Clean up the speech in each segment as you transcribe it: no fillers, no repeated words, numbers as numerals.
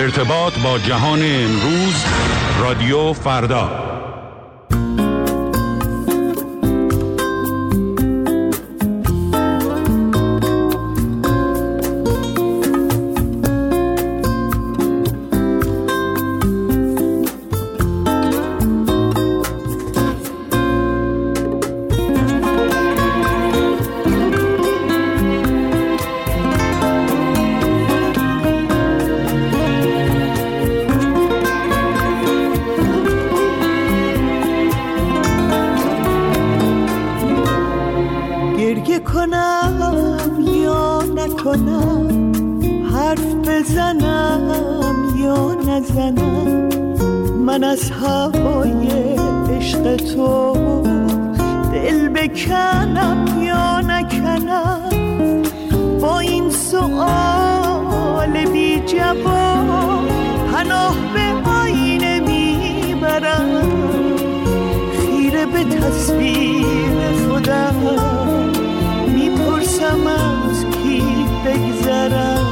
ارتباط با جهان امروز، رادیو فردا. حرف بزنم یا نزنم، من از هوای عشق تو دل بکنم یا نکنم. با این سؤال بی جواب پناه به آینه میبرم، خیره به تصویر خودم میپرسم از کی بگذرم.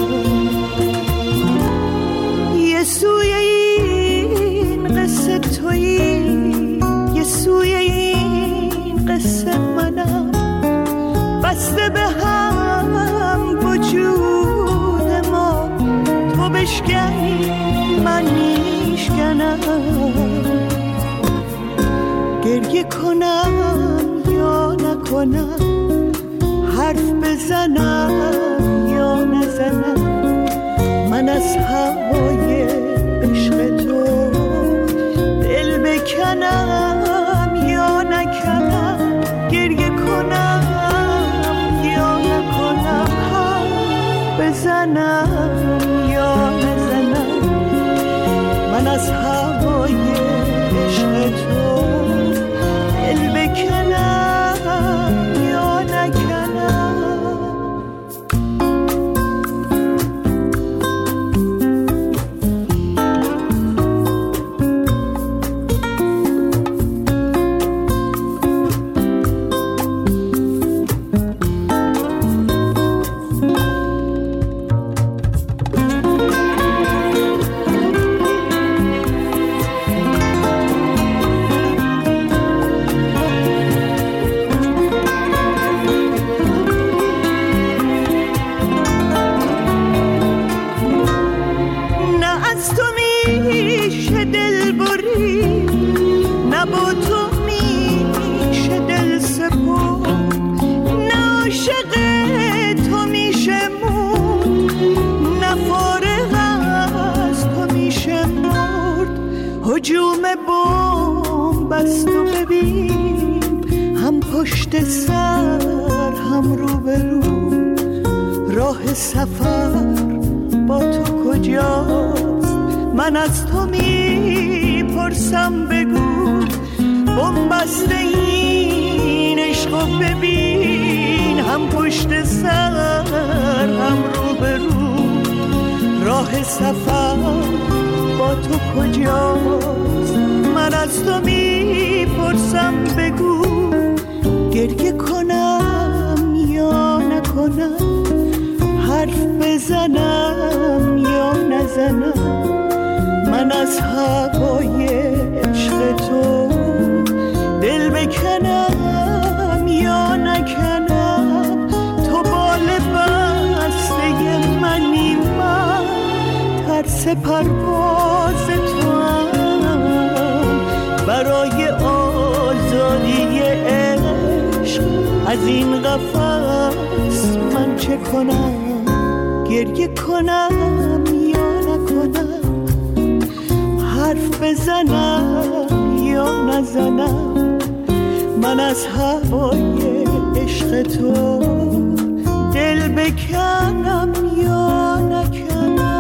یه سوی این قصه تویی، یه سوی این قصه منم، بسته به هم وجود ما، تو بشکنی من میشکنم. گریه کنم یا نکنم، حرف بزنم یا نزنم، من از هوای عشق تو دل بکنم یا نکنم. گریه کنم یا نکنم، حرف بزنم یا نزنم، من از هوای عشق تو دل بکنم یا نکنم. هجوم بمب است و ببین، هم پشت سر هم رو به رو، راه سفر با تو کجاست؟ من از تو میپرسم بگو، بمب است این عشق و ببین، هم پشت سر هم رو به رو، راه سفر با تو کجاست؟ من از تو میپرسم بگو، گریه کنم یا نکنم، حرف بزنم یا نزنم، من از هوای عشق تو دل بکنم یا نکنم. تو بال بسته منی، من ترس پرواز تو هم، برای آزادی عشق از این قفس من چه کنم؟ گریه کنم یا نکنم، حرف بزنم یا نزنم، من از هوای عشق تو دل بکنم یا نکنم.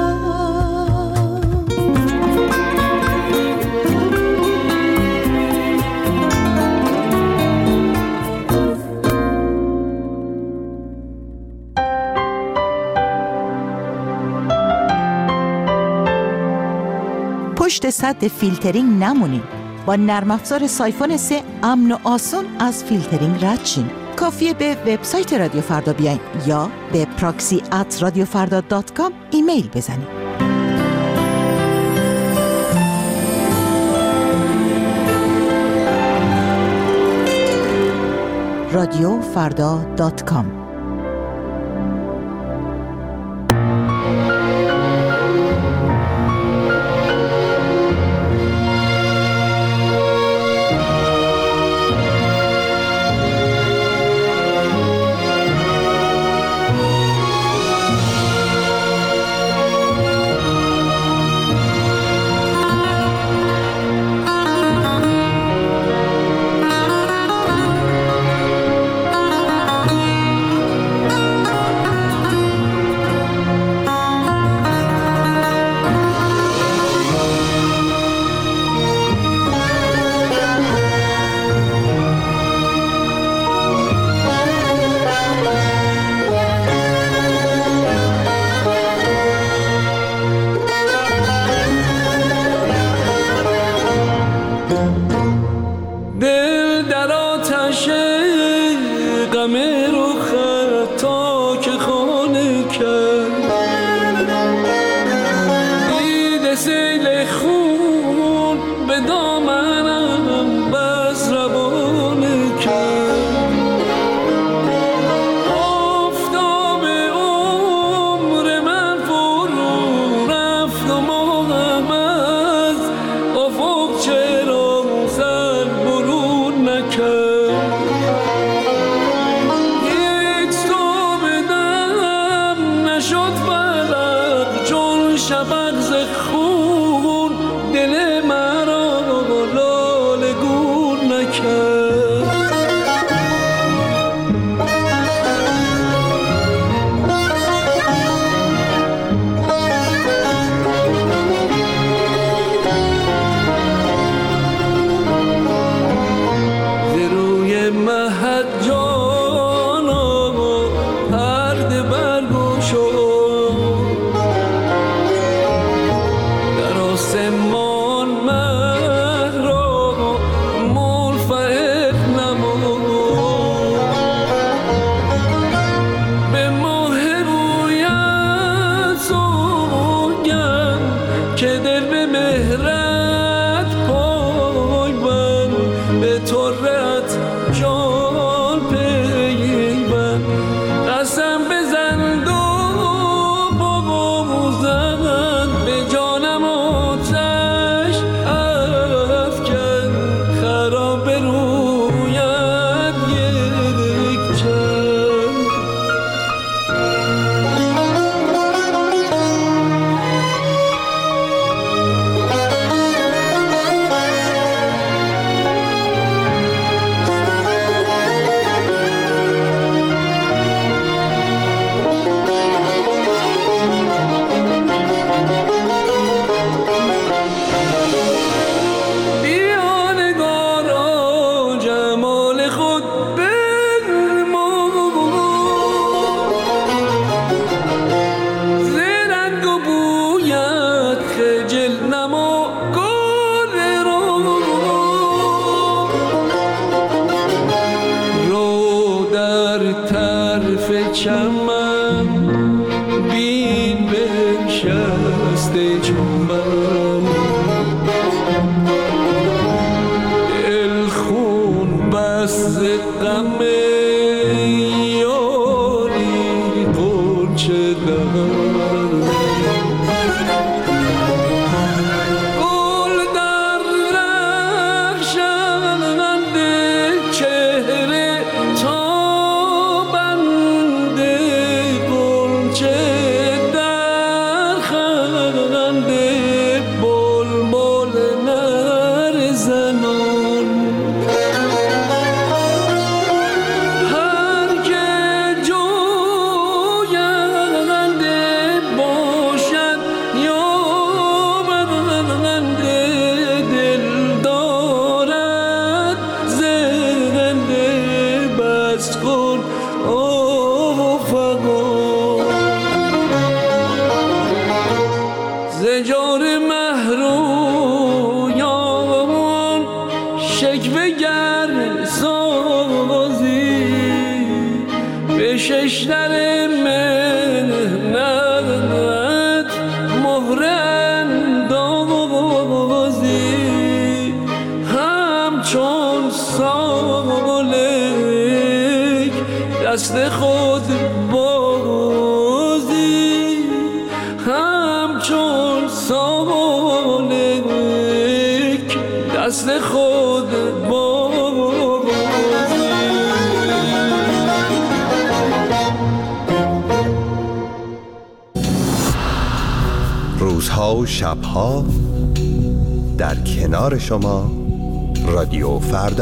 پشت سد فیلترینگ نمونین. با نرم افزار سایفون 3 امن و آسون از فیلترینگ رد شین. کافیه به وبسایت رادیو فردا بیاین یا به proxy@radiofarda.com ایمیل بزنید. radiofrda.com. چون سال دست خود بازی همچون سالک دست خود بازی. روزها و شبها در کنار شما رادیو فردا.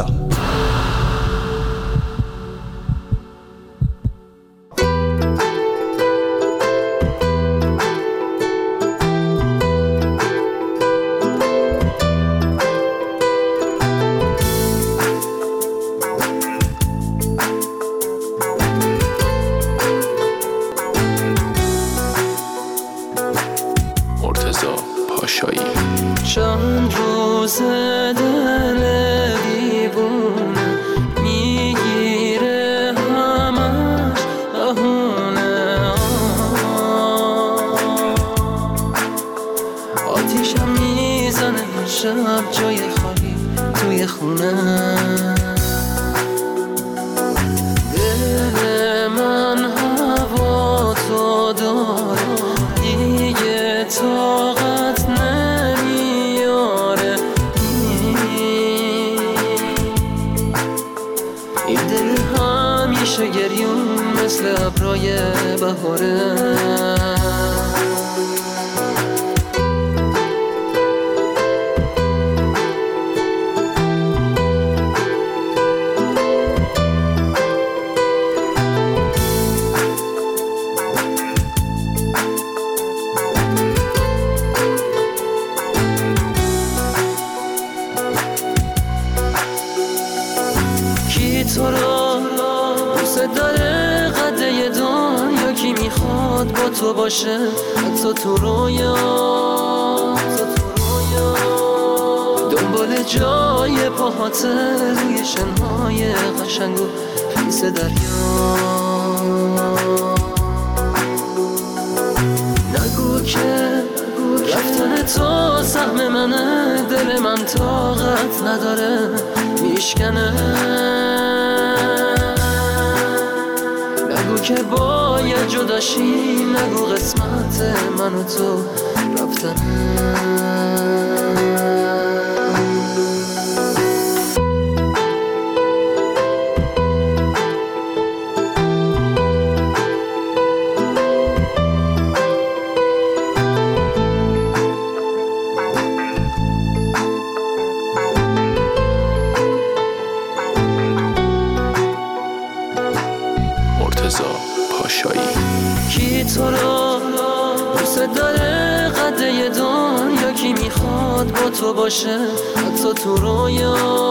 چند روز دل دیوونه میگیره همش بهونه، آتیشم میزنه شب جای خالی توی خونه. دل من هوا تو داره دیگه طاقت نمیاره، این دل همیشه گریون مثل ابرای بهاره. تو را دوست داره قده دنیا، کی میخواد با تو باشه حتی تو رویا، دنبال جای پاهاته روی شنهای قشنگ و خیس دریا. نگو که رفتن تو سهم منه، دل من طاقت نداره میشکنه. نگو که باید جداشی، نگو قسمت من و تو رفتنه. کی تو را دوست داره قده دنیا، کی میخواد با تو باشه حتی تو رویا،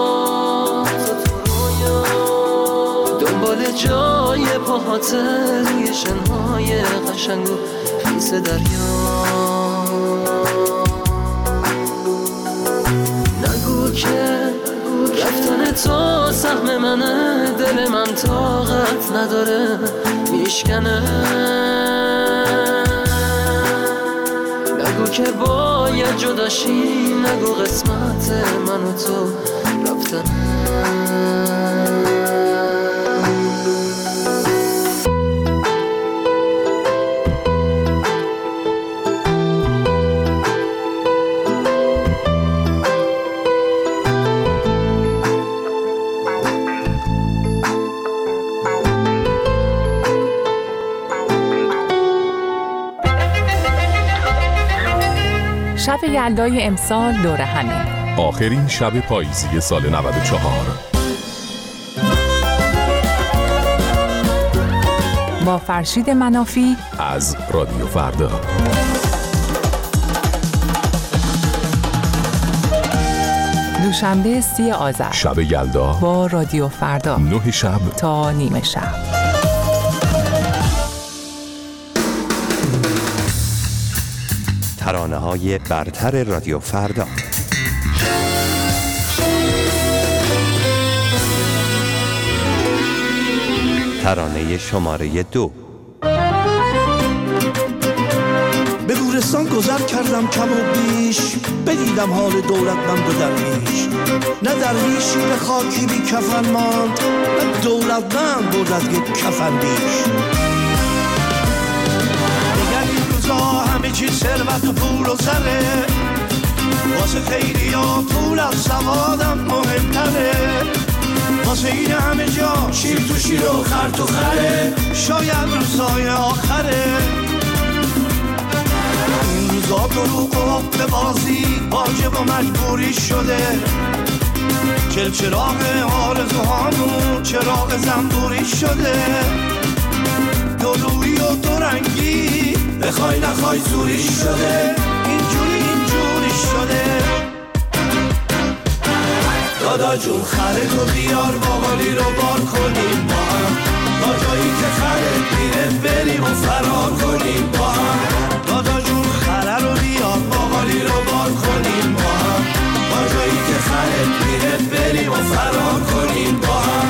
دنبال جای پاهاته روی شنهای قشنگ و خیس دریا. نگو که رفتن تو سهم منه، دل من طاقت نداره میشکنه. نگو که باید جداشی، نگو قسمت من و تو رفتنه. شب یلدای امسال دور همه، آخرین شب پاییزی سال 94. با فرشید منافی از رادیو فردا. دوشنبه 30 آذر، شب یلدا با رادیو فردا، 9 شب تا نیمه شب. ترانه‌های برتر رادیو فردا. ترانه شماره 2. به گور زمستان گذر کردم کم و بیش، بدیدم حال دولتمند و درویش. نه درویشی به خاکی بی کفن ماند، نه دولتمند بود از یک کفن بیش. دیگر این روزا همه چیز ثروت و پول و زره، واسه خیلی ها پول از سوادم مهمتره. واسه این همه جا شیر تو شیر و خر تو خره، شاید روزای آخره. این روزا دروغ و حق بازی واجب و مجبوری شده. چراغ آرزوهامون چراغ زنبوری شده. دورویی و دورنگی بخوای نخوای زوری شده. اینجوری شده. دادا جون خره تو بیار باقالی رو بار کنیم با هم، تا جایی که خره میره بریم و فرار کنیم با هم. دادا جون خره رو بیار باقالی رو بار کنیم با هم، تا جایی که خره میره بریم و فرار کنیم با هم.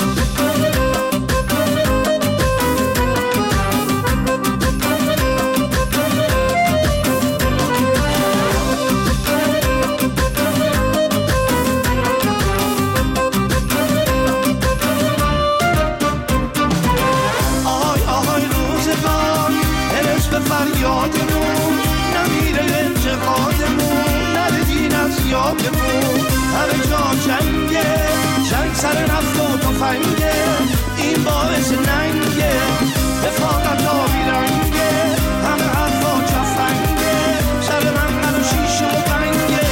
فریادمون نمیره انتقادمون، نره دین از یادمون. همه جا جنگه، جنگ سر نفت و تفنگه، این باعث ننگه، رفاقت آبی رنگه. همه حرفا چفنگه، سر منقل و شیشه و بنگه.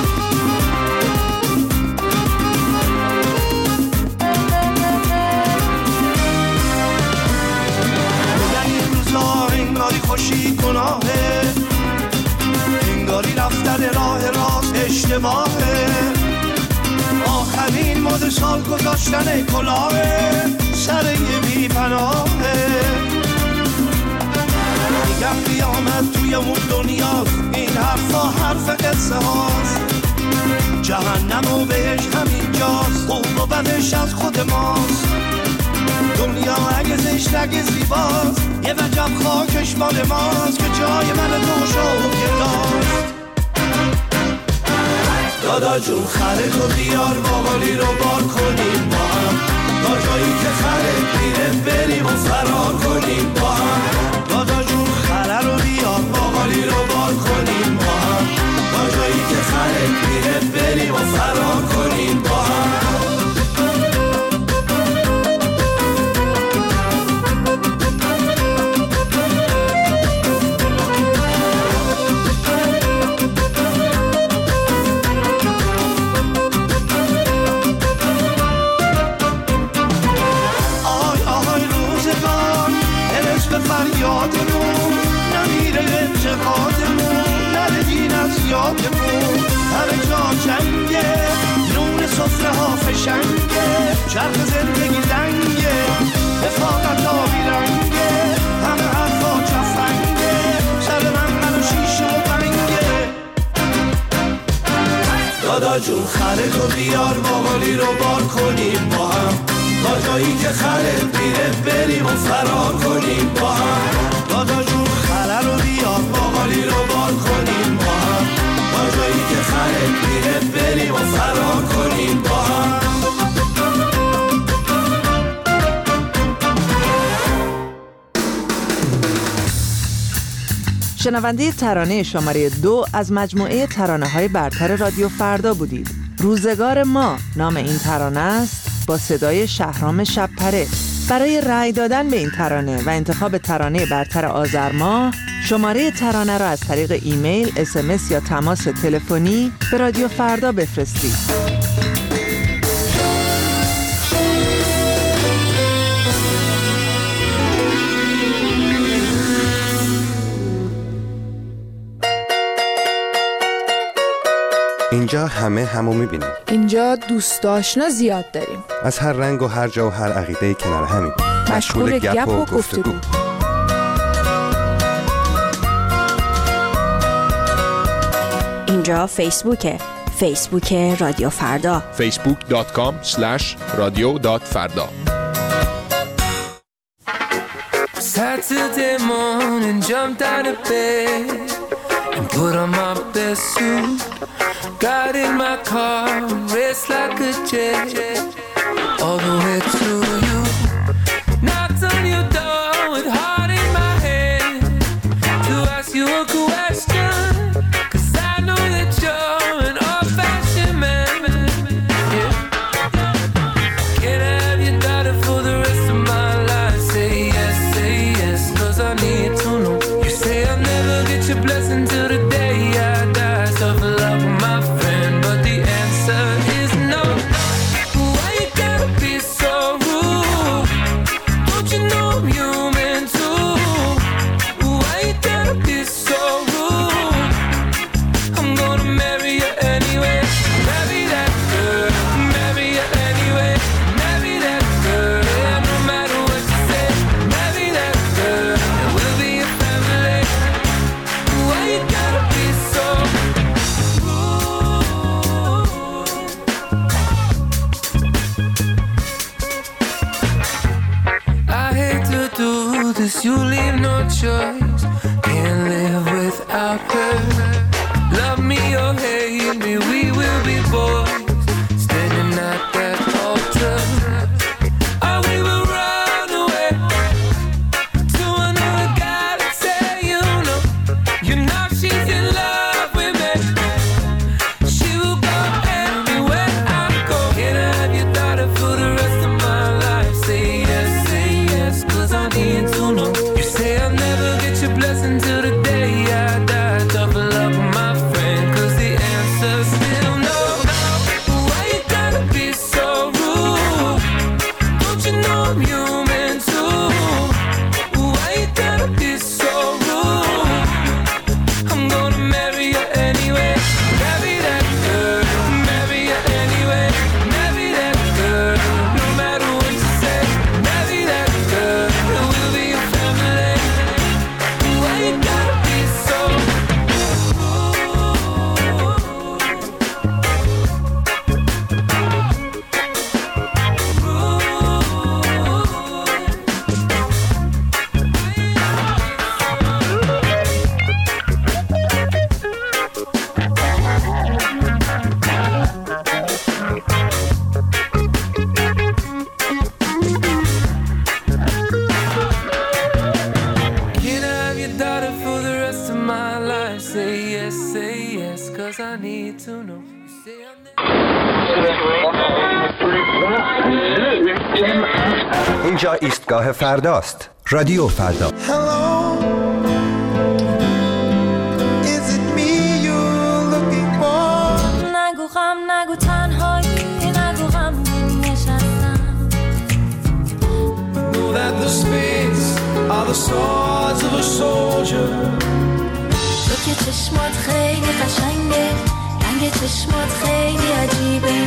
بگن این روزا انگاری خوشی گناهه، انگاری رفتن راه راست اشتباهه. آخرین مد سال گذاشتن کلاهه، سر یه بی پناهه. میگم قیامت توی اون دنیاست، این حرفا حرف قصه هاست. جهنم و بهش همینجاست، خوب و بدش از خود ماست. دنیا اگه زشت اگه زیباست، یه وجب خاکش مال ماست، که جای من تو شوگرداست. دادا جون خره تو بیار باقالی رو بار کنیم با هم، تا جایی که خره میره بریم و فرار کنیم با هم. دادا جون خره رو بیار باقالی رو بار کنیم با هم، تا جایی که خره میره بریم و فرار کنیم با هم. فریادمون نمیره انتقادمون، نره دین از یادمون. همه جا جنگه، نون سفره ها فشنگه، چرخ زندگی لنگه، رفاقت آبی رنگه. همه حرفا چفنگه، سر منقل و شیشه و بنگه. دادا جون خره تو بیار باقالی رو بار کنیم با هم، تا جایی که خره میره بریم و فرار کنیم با هم. دادا جون خره رو بیار باقالی رو بار کنیم با هم، تا جایی که خره میره بریم و فرار کنیم با هم. شنونده ترانه شماره 2 از مجموعه ترانه‌های برتر رادیو فردا بودید. روزگار ما نام این ترانه است، با صدای شهرام شب‌پره. برای رأی دادن به این ترانه و انتخاب ترانه برتر آذر ماه، شماره ترانه را از طریق ایمیل، SMS یا تماس تلفنی به رادیو فردا بفرستید. اینجا همه همو میبینیم. اینجا دوست آشنا زیاد داریم. از هر رنگ و هر جا و هر عقیده کنار همیم. مشغول گپ و گفتگو. اینجا فیسبوک رادیو فردا. facebook.com/radio.farda. Saturday morning, jumped out of bed, on my best suit, got in my car, raced like a jet, all the way to you. Knocked on your door with heart in my hand to ask you a question, 'cause I know that you're an old-fashioned man. Yeah. Can I have your daughter for the rest of my life? Say yes, 'cause I need to know. You say I'll never get your blessing till the day I die. Suffer love with my friend, but the answer is no. Why you gotta be so rude? Don't you know I'm human too? Why you gotta be so rude? I'm gonna marry you anyway. Marry that girl, marry you anyway. Marry that girl, yeah, no matter what you say. Marry that girl, and we'll be a family. Why you gotta be so rude? I hate to do this, you leave no choice. Can't live without her. Love me or hate me, we will be boys, standing at that altar. Or we will run away to another guy that say you know she's in love with me. She will go everywhere I go. Can I have your daughter for the rest of my life? Say yes, 'cause I need to know. You say I'll never get your blessing till the day I die. Double up with my friend, 'cause the answer's still no. Why you gotta be so rude? Don't you know I'm human too? Why you gotta be so rude? I'm gonna marry you anyway. Marry that girl, marry you anyway. Marry that girl, no matter what you say. Marry that girl, and we'll be a family. Why you gotta be so Can I have your daughter for the rest of my life? Say yes, 'cause I need to know. You say I'll never. اینجا ایستگاه فرداست. رادیو فردا. Hello, is it me you're looking for? نگو غم نگو تنهایی نگو غم نشستم. Know that the spades are the swords of a soldier. تو که چشمات خیلی قشنگه، رنگ چشمات خیلی عجیبه.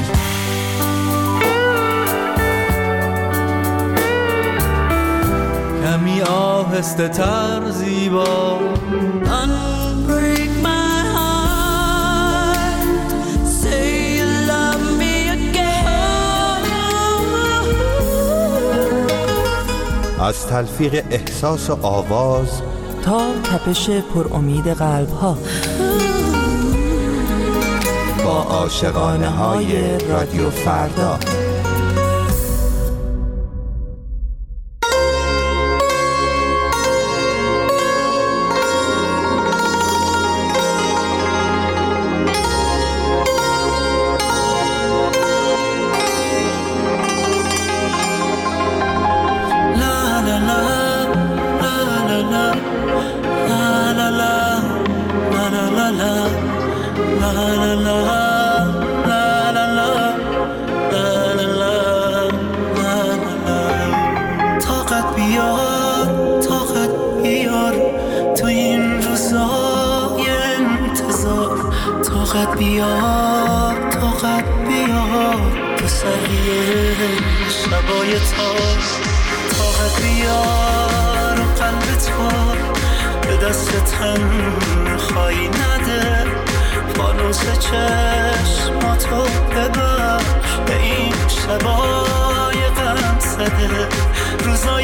کمی آهسته تر زیبا. Unbreak my heart, say you love me again. از تلفیق احساس و آواز تا تپش پر امید قلب ها، با عاشقانه های رادیو فردا. طاقت بیار تو سریع شبای تار. طاقت بیار و قلب تو به دست تنهایی نده. فانوس چشماتو ببر به این شبای غم زده. روزای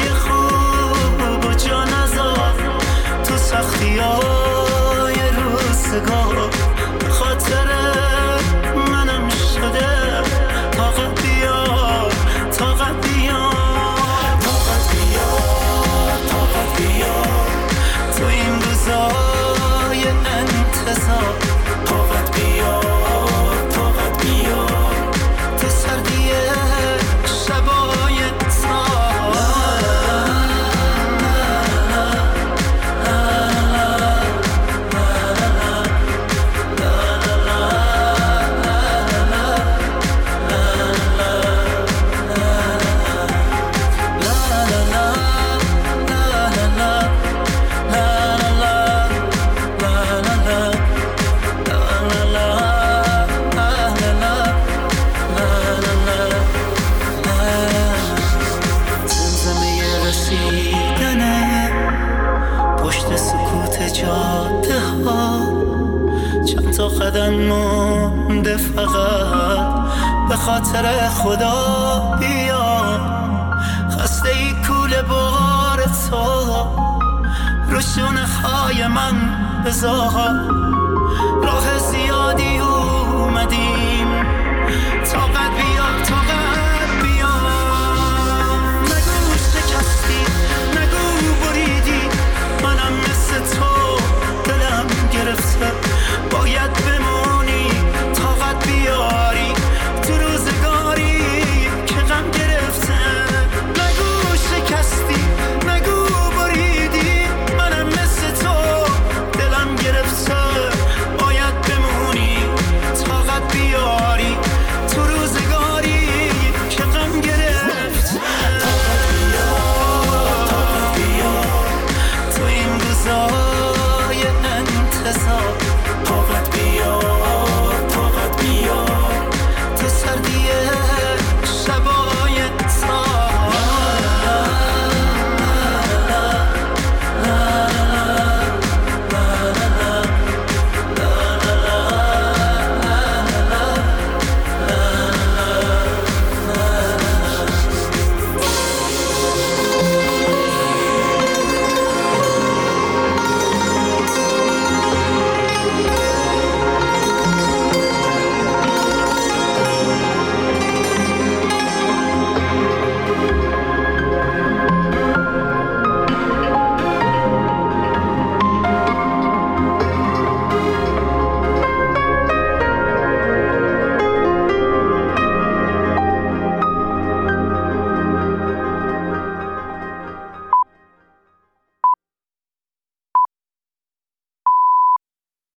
خوب و جا نذار تو سختیای روزگار. تا قدم مونده فقط به خاطر خدا بیا خسته ای کوله بار تو رو شونه های من بذار راه زیادی اومدیم طاقت